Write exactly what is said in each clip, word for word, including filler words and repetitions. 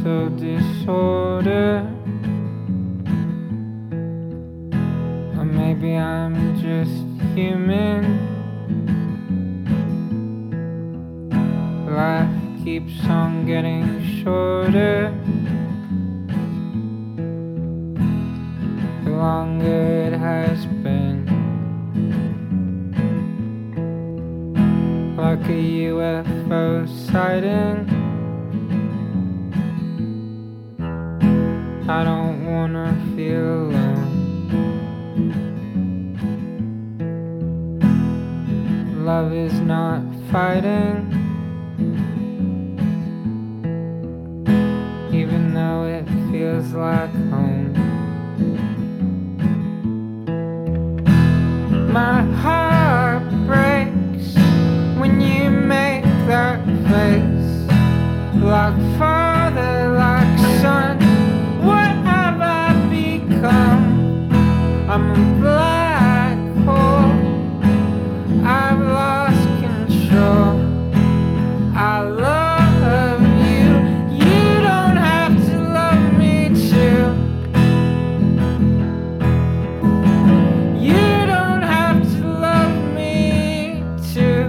mental disorder. Or maybe I'm just human. Life keeps on getting shorter the longer it has been. Like a U F O sighting, I don't wanna feel alone. Love is not fighting, even though it feels like home. My heart breaks when you make that face. Like father, like son, what have I become? I'm a black hole, I've lost control. I love you, you don't have to love me too. You don't have to love me too.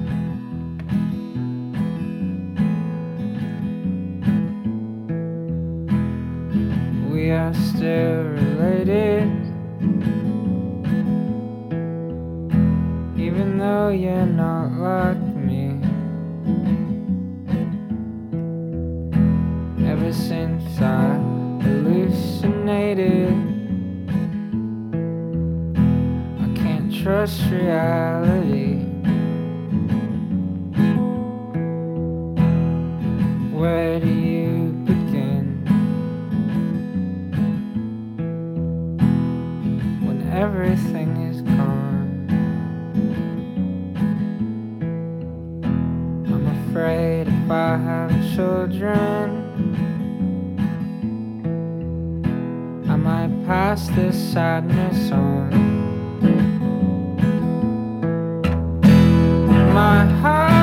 We are still related, even though you're not like me. Ever since I hallucinated, I can't trust reality. Where do you begin when everything is gone? I'm afraid if I have children, I might pass this sadness on. My heart